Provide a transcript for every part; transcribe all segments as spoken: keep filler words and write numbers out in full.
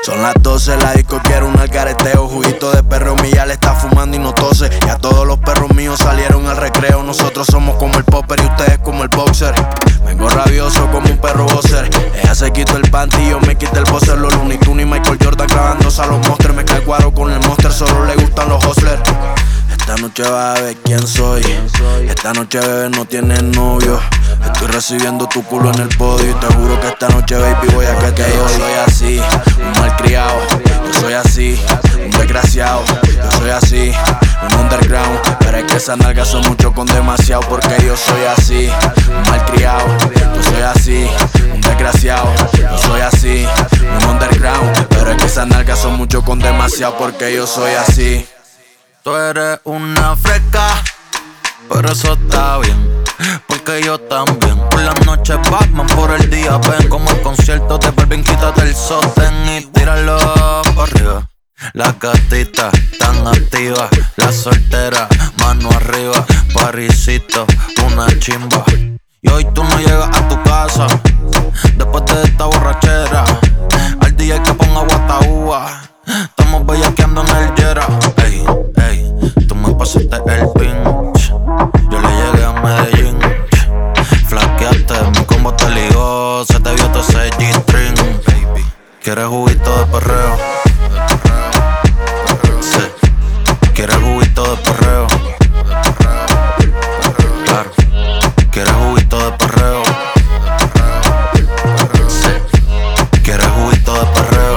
Son las doce, la disco quiere un alcareteo. Juguito de perro, Milla le está fumando y no tose. Ya todos los perros míos salieron al recreo. Nosotros somos como el popper y ustedes como el boxer. Vengo rabioso como un perro boxer. Ella se quitó el panty y yo me quité el boxer. Los Looney Tunes y Michael Jordan clavándose a los monsters. Mezcla el cuadro con el monster, solo le gustan los hustlers. Esta noche vas a ver quién soy. Esta noche, bebé, no tienes novio. Estoy recibiendo tu culo en el podio. Y te juro que esta noche, baby, voy a que te doy. Yo soy así, un malcriado. Yo soy así, un desgraciado. Yo soy así, un underground. Pero es que esas nalgas son mucho con demasiado. Porque yo soy así, un malcriado. Yo soy así, un desgraciado. Yo soy así, un underground. Pero es que esas nalgas son mucho con demasiado. Porque yo soy así. Tú eres una fresca, pero eso está bien, porque yo también. Por las noches Batman, por el día ven. Como el concierto de Balvin, quítate el sostén y tíralo por arriba. Las gatitas tan activas, la soltera, mano arriba. Parisito, una chimba. Y hoy tú no llegas a tu casa, después de esta borrachera. Al D J que ponga guataúa, estamos bellaqueando en el Jera. Ey, ey, tú me pasaste el pinch, yo le llegué a Medellín. Flaqueaste, mi combo te ligó, se te vio todo ese G-string. Baby, ¿quieres juguito de perreo? Sí, ¿quieres juguito de perreo? Claro, ¿quieres juguito de perreo? Sí, ¿quieres juguito de perreo?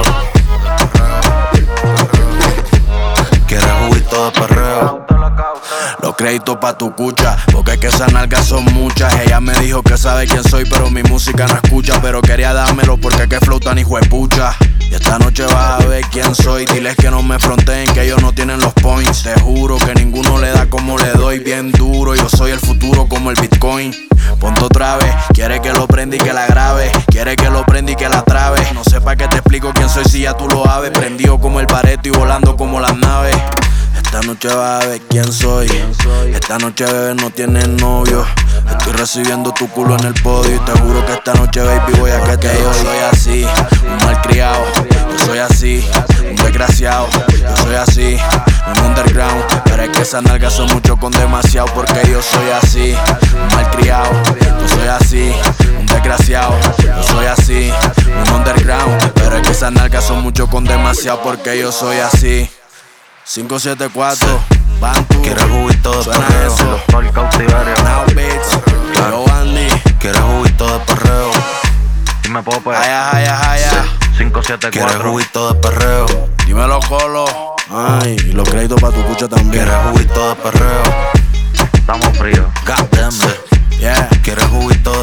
¿Quieres juguito de perreo? Los créditos pa' tu cucha, porque es que esas nalgas son muchas. Ella me dijo que sabe quién soy, pero mi música no escucha. Pero quería dármelo porque es que flow tan hijuepucha. Y esta noche vas a ver quién soy. Diles que no me fronteen, que ellos no tienen los points. Te juro que ninguno le da como le doy, bien duro. Yo soy el futuro como el Bitcoin. Ponte otra vez, quiere que lo prenda y que la grabe. Quiere que lo prenda y que la trabe. No sé pa' qué te explico quién soy si ya tú lo sabes. Prendido como el Pareto y volando como las naves. Esta noche vas a ver quién soy. Esta noche, bebé, no tienes novio. Estoy recibiendo tu culo en el podio. Y te juro que esta noche, baby, voy a que te doy. Yo soy así, un malcriado. Yo soy así, un desgraciado. Yo soy así, un underground. Pero es que esas nalgas son mucho con demasiado. Porque yo soy así, un malcriado. Yo soy así, un desgraciado. Yo soy así, un underground. Pero es que esas nalgas son mucho con demasiado. Porque yo soy así. cinco siete cuatro, Bantu. ¿Quieres juguito de perreo? Doctor Cautiverio, Now Beats, Claro Andy. ¿Quieres juguito de perreo? Dime Pope. Haya, haya, haya. cinco siete cuatro. ¿Quieres juguito de perreo? Dímelo, Colo. Ay, y los créditos pa' tu cucha también. ¿Quieres juguito de perreo? Estamos fríos. God damn it. Yeah. ¿Quieres juguito